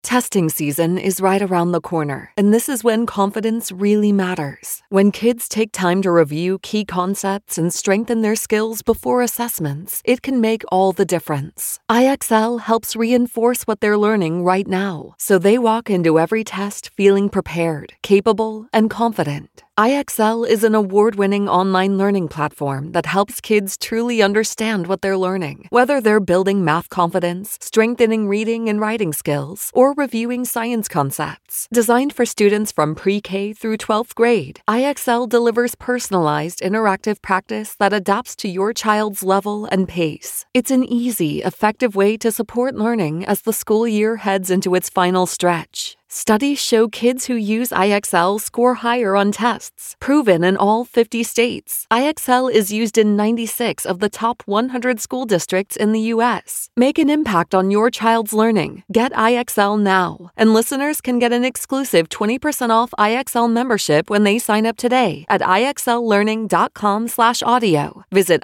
Testing season is right around the corner, and this is when confidence really matters. When kids take time to review key concepts and strengthen their skills before assessments, it can make all the difference. IXL helps reinforce what they're learning right now, so they walk into every test feeling prepared, capable, and confident. IXL is an award-winning online learning platform that helps kids truly understand what they're learning, whether they're building math confidence, strengthening reading and writing skills, or reviewing science concepts. Designed for students from pre-K through 12th grade, IXL delivers personalized, interactive practice that adapts to your child's level and pace. It's an easy, effective way to support learning as the school year heads into its final stretch. Studies show kids who use IXL score higher on tests, proven in all 50 states. IXL is used in 96 of the top 100 school districts in the U.S. Make an impact on your child's learning. Get IXL now. And listeners can get an exclusive 20% off IXL membership when they sign up today at IXLlearning.com/audio. Visit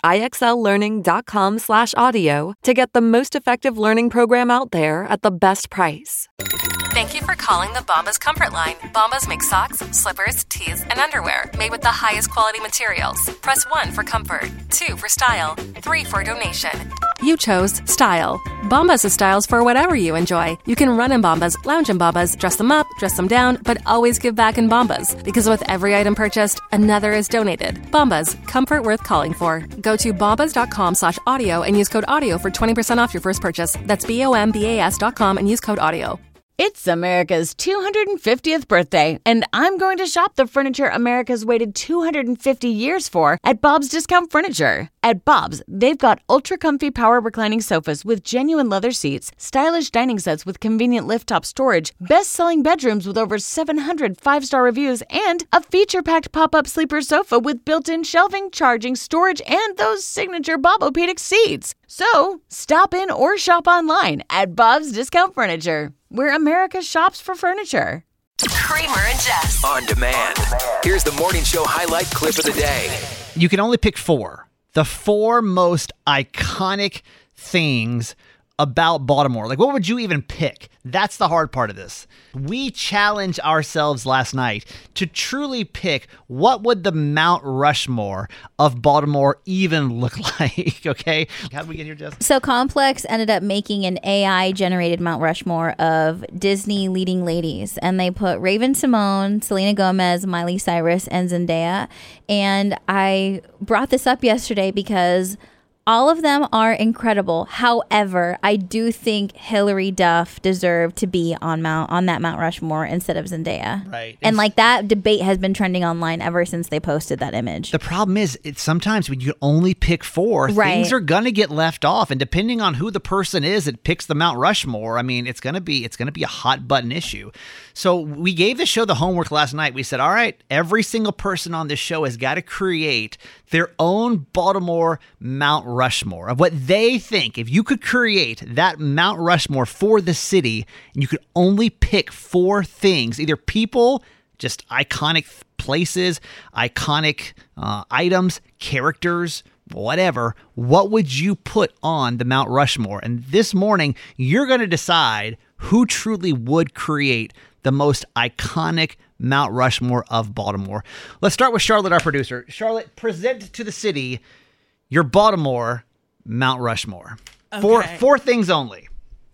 IXLlearning.com/audio to get the most effective learning program out there at the best price. Thank you for calling the Bombas Comfort Line. Bombas make socks, slippers, tees, and underwear made with the highest quality materials. Press 1 for comfort, 2 for style, 3 for donation. You chose style. Bombas has styles for whatever you enjoy. You can run in Bombas, lounge in Bombas, dress them up, dress them down, but always give back in Bombas. Because with every item purchased, another is donated. Bombas, comfort worth calling for. Go to bombas.com/audio and use code AUDIO for 20% off your first purchase. That's BOMBAS.com and use code AUDIO. It's America's 250th birthday, and I'm going to shop the furniture America's waited 250 years for at Bob's Discount Furniture. At Bob's, they've got ultra-comfy power reclining sofas with genuine leather seats, stylish dining sets with convenient lift-top storage, best-selling bedrooms with over 700 five-star reviews, and a feature-packed pop-up sleeper sofa with built-in shelving, charging, storage, and those signature Bob-O-Pedic seats. So, stop in or shop online at Bob's Discount Furniture, where America shops for furniture. Kramer and Jess. On demand. Here's the morning show highlight clip of the day. You can only pick 4. The 4 most iconic things about Baltimore. Like, what would you even pick? That's the hard part of this. We challenged ourselves last night to truly pick what would the Mount Rushmore of Baltimore even look like, okay? How did we get here, Jess? So Complex ended up making an AI-generated Mount Rushmore of Disney leading ladies, and they put Raven-Symoné, Selena Gomez, Miley Cyrus, and Zendaya. And I brought this up yesterday because all of them are incredible. However, I do think Hilary Duff deserved to be on that Mount Rushmore instead of Zendaya. Right. And like that debate has been trending online ever since they posted that image. The problem is, sometimes when you only pick 4, right, things are gonna get left off, and depending on who the person is that picks the Mount Rushmore, I mean, it's gonna be a hot button issue. So we gave the show the homework last night. We said, all right, every single person on this show has got to create their own Baltimore Mount Rushmore of what they think. If you could create that Mount Rushmore for the city, and you could only pick 4 things, either people, just iconic places, iconic items, characters, whatever, what would you put on the Mount Rushmore? And this morning, you're going to decide who truly would create the most iconic Mount Rushmore of Baltimore. Let's start with Charlotte, our producer. Charlotte, present to the city your Baltimore Mount Rushmore. Okay. 4 things only.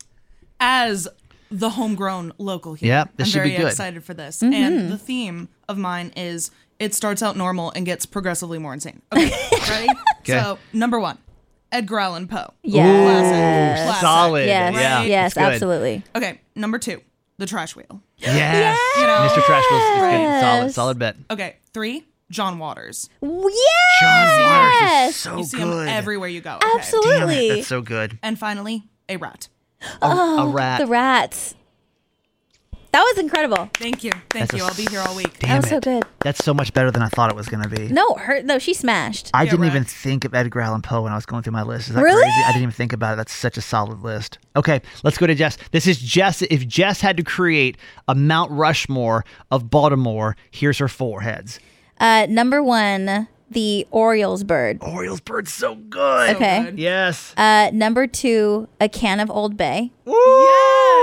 As the homegrown local here, Yep, this I'm should very be good. excited for this. And the theme of mine is it starts out normal and gets progressively more insane. Okay, ready? Okay. So, number 1, Edgar Allan Poe. Yes. Classic. Solid. Yes, Yeah, yes, it's good. absolutely. Okay, number 2, the trash wheel. Yes. You know? Mr. Trash Wheels is good. Yes. Solid bet. Okay, 3, John Waters. Yes. John Waters is so You see good. him everywhere you go. Okay. Absolutely. Damn it, that's so good. And finally, a rat. A rat. The rats. That was incredible. Thank you. That's I'll be here all week. Damn That was so it. good. That's so much better than I thought it was going to be. No, she smashed. I Yeah, didn't right. even think of Edgar Allan Poe when I was going through my list. Is that Really? crazy? I didn't even think about it. That's such a solid list. Okay, let's go to Jess. This is Jess. If Jess had to create a Mount Rushmore of Baltimore, here's her 4 heads. Number 1, the Orioles bird. Orioles bird's so good. Okay. good. Yes. Number 2, a can of Old Bay. Woo!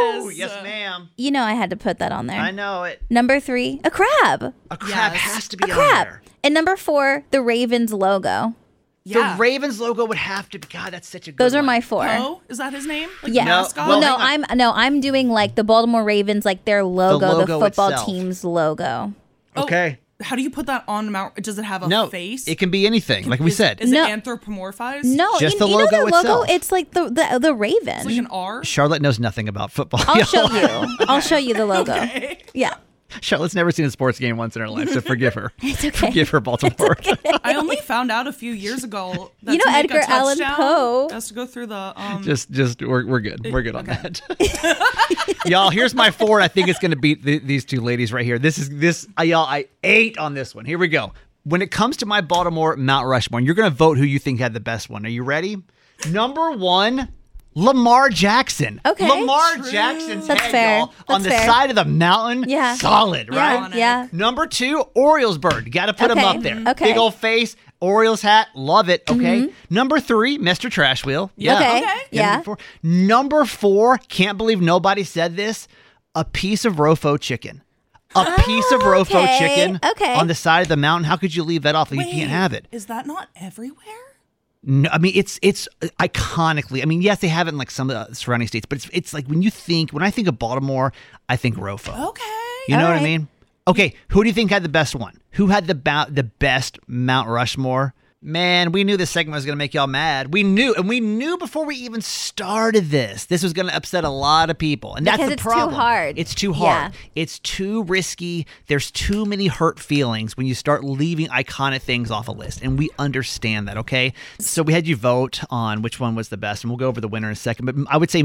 Yes, ma'am. You know I had to put that on there. I know it. Number 3, a crab. A crab has to be on Crab. there. And number 4, the Ravens logo. Yeah. The Ravens logo would have to be. God, that's such a good Those are one. my 4. Oh, is that his name? Like Yeah. the mascot? Well, no, hang I'm doing like the Baltimore Ravens, like their logo, the logo football itself. team's logo. Okay. How do you put that on Mount? Does it have a No, face? it can be anything, like we said. Is No. it anthropomorphized? No, Just the you know logo their logo? itself. It's like the Raven. It's like an R? Charlotte knows nothing about football. I'll show you. I'll show you the logo. Okay. Yeah. Charlotte's never seen a sports game once in her life, so forgive her. It's okay. Forgive her, Baltimore. I only found out a few years ago that You know to make a Edgar Allan touchdown, Poe. has to go through the Just we're good. We're good on that. Y'all, here's my 4. I think it's going to beat these two ladies right here. Y'all, I ate on this one. Here we go. When it comes to my Baltimore Mount Rushmore, you're going to vote who you think had the best one. Are you ready? Number 1, Lamar Jackson. Okay. Lamar Jackson's That's head, fair. y'all, on That's the fair. side of the mountain. Yeah. Solid, right? Yeah. Number 2, Orioles bird. Got to put him Okay. up there. Okay. Big old face, Orioles hat. Love it. Okay. Number 3, Mr. Trash Wheel. Yeah. Okay. Okay. Yeah. Number 4, can't believe nobody said this, a piece of Rofo chicken. A piece of Rofo okay. chicken Okay. on the side of the mountain. How could you leave that off? Like, you can't have it. Is that not everywhere? No, I mean, it's iconically. I mean, yes, they have it in like some of the surrounding states, but it's like when I think of Baltimore, I think Rofo. Okay. You know All what I right. mean? Okay, who do you think had the best one? Who had the best Mount Rushmore? Man, we knew this segment was going to make y'all mad. We knew before we even started this was going to upset a lot of people. And that's Because the it's too problem. hard. It's too hard. Yeah. It's too risky. There's too many hurt feelings when you start leaving iconic things off a list. And we understand that, okay? So we had you vote on which one was the best. And we'll go over the winner in a second. But I would say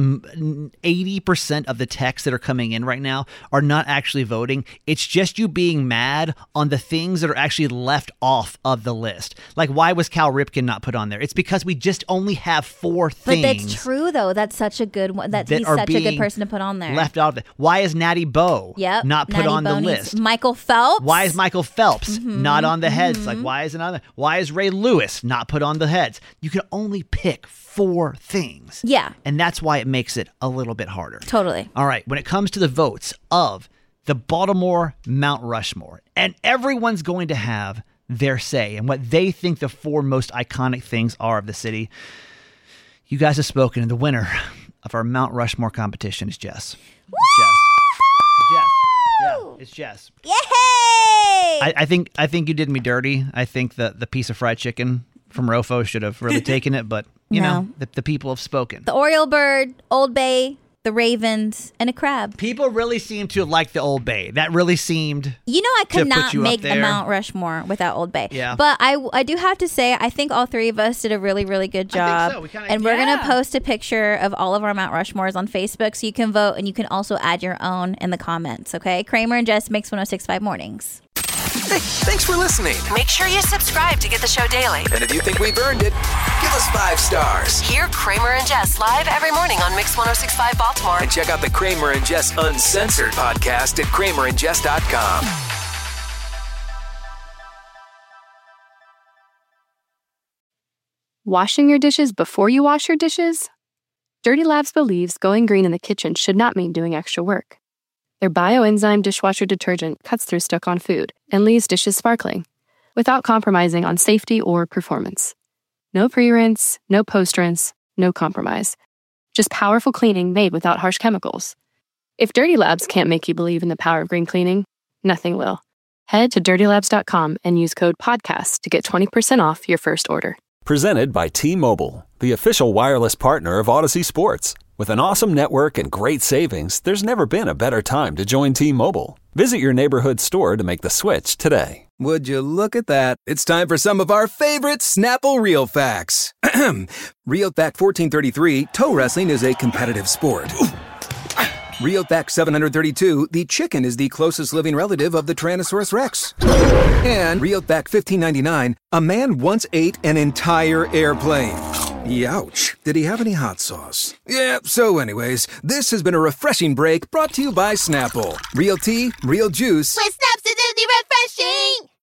80% of the texts that are coming in right now are not actually voting. It's just you being mad on the things that are actually left off of the list. Like, why was Cal Ripken not put on there? It's because we just only have 4 But things. that's true, though. That's such a good one. That he's are such a good being person to put on there. Left out of it. Why is Natty Bowe not put Natty on Bowe the needs- list? Michael Phelps. Why is Michael Phelps not on the heads? Like, why is another? Why is Ray Lewis not put on the heads? You can only pick 4 things. Yeah. And that's why it makes it a little bit harder. Totally. All right. When it comes to the votes of the Baltimore Mount Rushmore, and everyone's going to have their say and what they think the 4 most iconic things are of the city. You guys have spoken, and the winner of our Mount Rushmore competition is Jess. It's Jess. Yay! I think you did me dirty. I think the piece of fried chicken from Rofo should have really taken it, but you know, the people have spoken. The Oriole bird, Old Bay, the Ravens, and a crab. People really seem to like the Old Bay. That really seemed. You know, I could to put not you up make a there. Mount Rushmore without Old Bay. Yeah. But I do have to say, I think all 3 of us did a really, really good job. so. We kinda- and we're going Yeah. to post a picture of all of our Mount Rushmores on Facebook so you can vote, and you can also add your own in the comments, okay? Kramer and Jess, Mix 106.5 Mornings. Hey, thanks for listening. Make sure you subscribe to get the show daily. And if you think we've earned it, give us 5 stars. Hear Kramer and Jess live every morning on Mix 106.5 Baltimore. And check out the Kramer and Jess Uncensored podcast at kramerandjess.com. Washing your dishes before you wash your dishes? Dirty Labs believes going green in the kitchen should not mean doing extra work. Their bioenzyme dishwasher detergent cuts through stuck-on food and leaves dishes sparkling, without compromising on safety or performance. No pre-rinse, no post-rinse, no compromise. Just powerful cleaning made without harsh chemicals. If Dirty Labs can't make you believe in the power of green cleaning, nothing will. Head to dirtylabs.com and use code PODCAST to get 20% off your first order. Presented by T-Mobile, the official wireless partner of Odyssey Sports. With an awesome network and great savings, there's never been a better time to join T-Mobile. Visit your neighborhood store to make the switch today. Would you look at that? It's time for some of our favorite Snapple Real Facts. Real Fact 1433, toe wrestling is a competitive sport. Real Fact 732, the chicken is the closest living relative of the Tyrannosaurus Rex. And Real Fact 1599, a man once ate an entire airplane. Youch. Did he have any hot sauce? Yeah, so anyways, this has been a refreshing break brought to you by Snapple. Real tea, real juice. With Snap's acidity refreshing!